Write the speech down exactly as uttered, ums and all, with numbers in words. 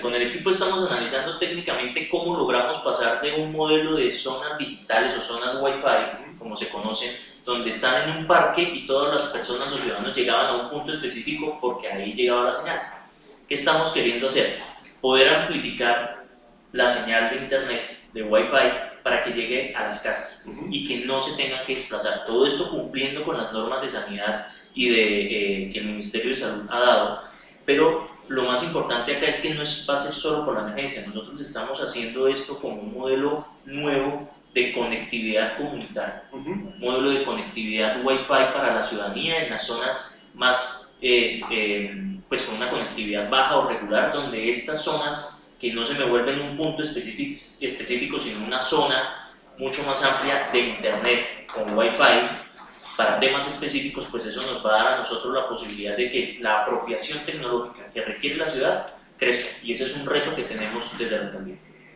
Con el equipo estamos analizando técnicamente cómo logramos pasar de un modelo de zonas digitales o zonas Wi-Fi, como se conocen, donde están en un parque y todas las personas o ciudadanos llegaban a un punto específico porque ahí llegaba la señal. ¿Qué estamos queriendo hacer? Poder amplificar la señal de internet, de Wi-Fi, para que llegue a las casas y que no se tengan que desplazar. Todo esto cumpliendo con las normas de sanidad y de, eh, que el Ministerio de Salud ha dado, pero lo más importante acá es que no es, va a ser solo por la emergencia. Nosotros estamos haciendo esto como un modelo nuevo de conectividad comunitaria, uh-huh. un modelo de conectividad Wi-Fi para la ciudadanía en las zonas más, eh, eh, pues con una conectividad baja o regular, donde estas zonas que no se me vuelven un punto específico, específico sino una zona mucho más amplia de internet con Wi-Fi para temas específicos, pues eso nos va a dar a nosotros la posibilidad de que la apropiación tecnológica que requiere la ciudad crezca, y ese es un reto que tenemos desde la alcaldía.